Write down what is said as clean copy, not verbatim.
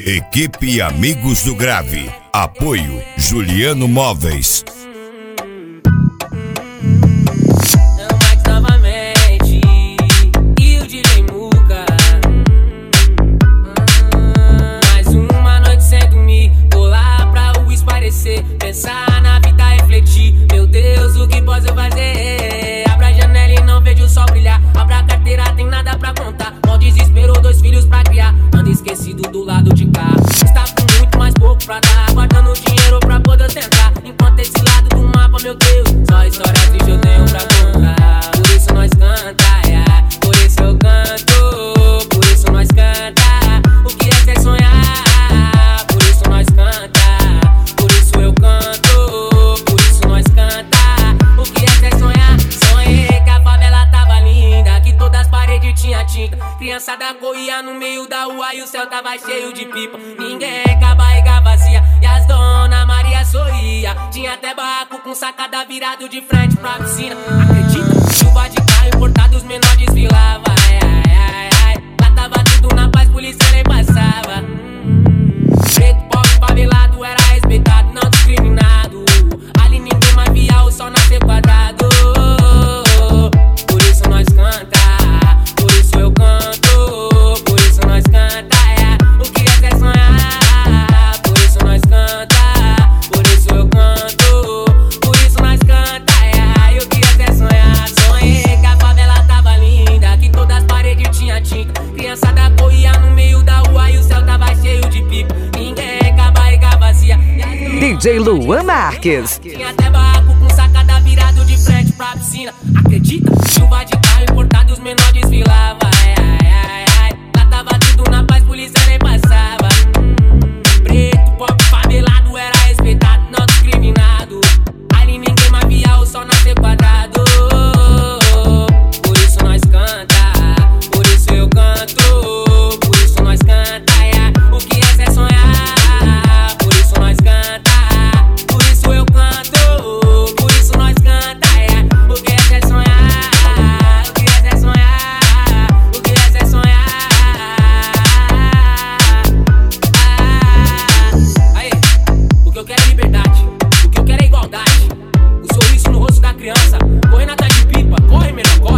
Equipe Amigos do Grave. Apoio Juliano Móveis. Pensar na vida, refletir, meu Deus, o que posso fazer? Abra a janela e não vejo o sol brilhar. Abra a carteira, tem nada pra contar. Mal desespero, 2 filhos pra criar. Ando esquecido do lado de cá. Está com muito mais pouco pra dar. Guardando dinheiro pra poder tentar. Enquanto esse lado do mapa, meu Deus, só história triste eu tenho pra contar. Por isso nós canta, yeah. Por isso eu canto. Por isso nós canta. O que é ser sonhar? Por isso nós canta. Por isso eu canto, por isso nós canta. O que é ser sonhar? Sonhei que a favela tava linda, que todas as paredes tinha tinta. Criançada corria no meio da rua e o céu tava cheio de pipa. Ninguém com a barriga vazia e as dona Maria sorria. Tinha até barraco com sacada virado de frente pra piscina. Acredita? Chuva de carro importado, os menores desfilavam. Lá tava tudo na paz, polícia nem passava. Preto, pobre, favelado era respeitado, não discriminado. Ali ninguém mais via o sol nascer quadrado. Por isso nós canta, por isso eu canto. Por isso nós canta, é. O que é ser sonhar? Por isso nós canta, por isso eu canto. Por isso nós canta, é. E o que é ser sonhar? Sonhei que a favela tava linda, que todas as paredes tinha tinta. Criançada corria no meio da rua e o céu tava cheio de pipa. DJ Luan Marques. Tinha até barraco com sacada virado de frente pra piscina. Acredita? Chuva de carro importado, os menores desfilavam. Lá tava tudo na paz, polícia nem passava. Preto, pobre, favelado era respeitado, não discriminado. Ali ninguém mais via o sol nascer quadrado. Por isso nós canta, por isso eu canto. Por isso nós canta, yeah. O que é ser sonhar? Por isso nós canta. Por isso eu canto, por isso nós canta, yeah. O que é ser sonhar? O que é ser sonhar? O que é ser sonhar? Aí, o que eu quero é liberdade, o que eu quero é igualdade. O sorriso no rosto da criança, correndo atrás de pipa, corre menor, corre.